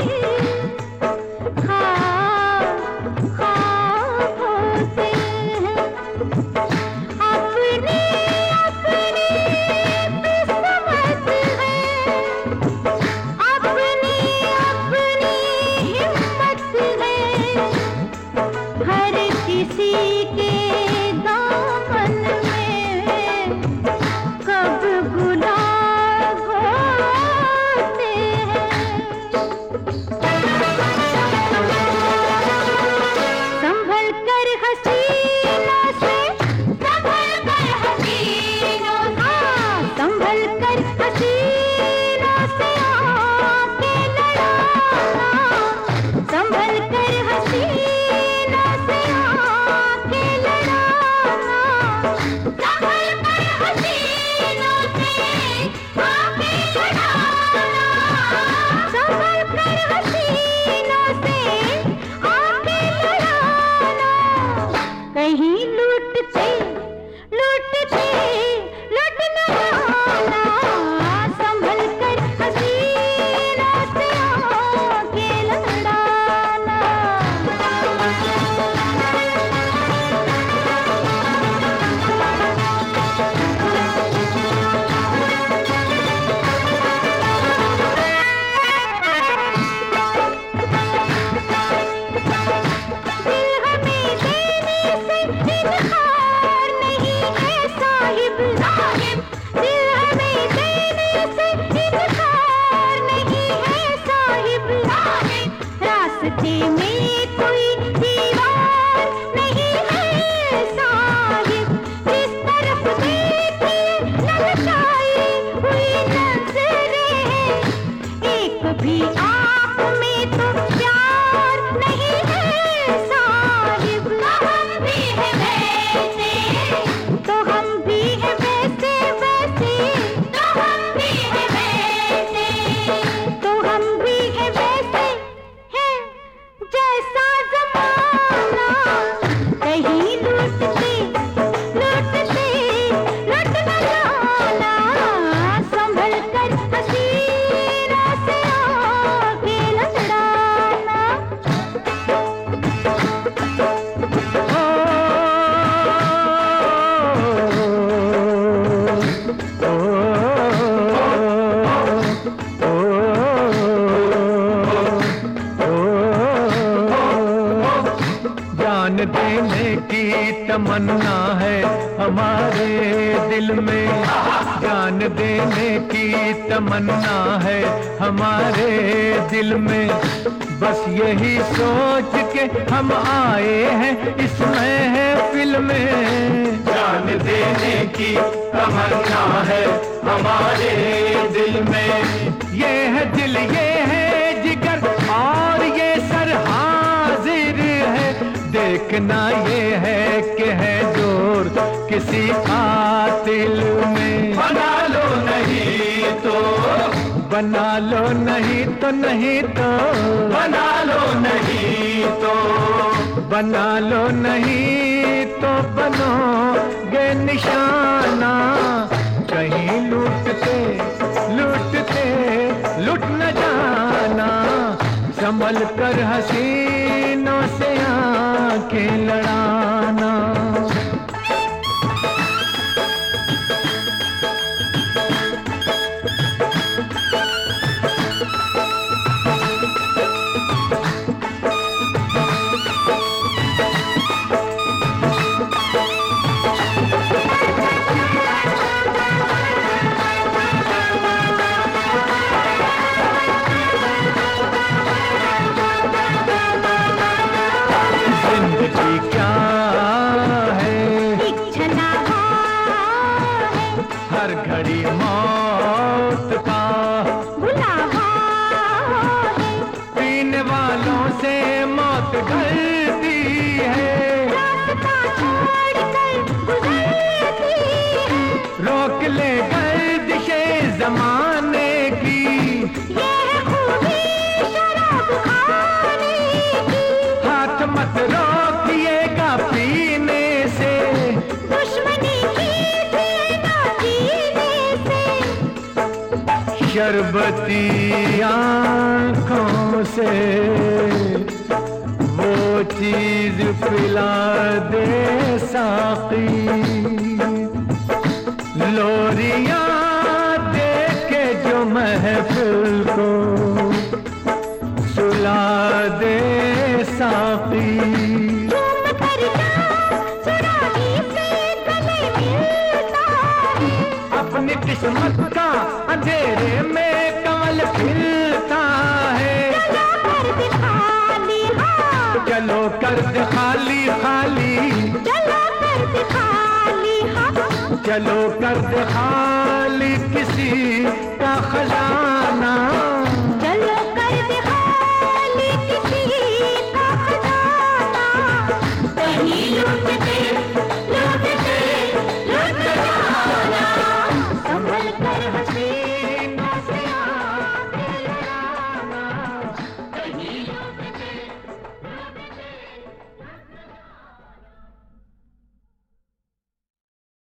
तमन्ना है हमारे दिल में, जान देने की तमन्ना है हमारे दिल में। बस यही सोच के हम आए हैं इस महफिल में। जान देने की तमन्ना है हमारे दिल में। ये है दिल, ये है जिगर और ये सर हाजिर है। देखना ये है कि है जोर किसी कातिल में। बना लो नहीं तो, बना लो नहीं तो, नहीं तो बना लो नहीं तो, बना लो नहीं तो बनोगे निशाना। कहीं लूटते लूटते लुट न जाना। संभल कर हसीनों से आंखें लड़ाना। हर घड़ी मौत का बुलावा है। पीने वालों से मौत डरती है। रास्ता छोड़ कर गुजरती है। रोक ले गर्दिशे जमाने की। ये है खूबी शराब खाने की। हाथ मत रोकिएगा पीने से। दुश्मनी की शरबती आँखों से वो चीज पिला दे साकी, लोरियां दे के जो महफिल को सुला दे साकी। अपनी किस्मत का अंधेरे में कमल खिलता है, चलो कर दे खाली खाली, चलो कर दे खाली किसी का खजाना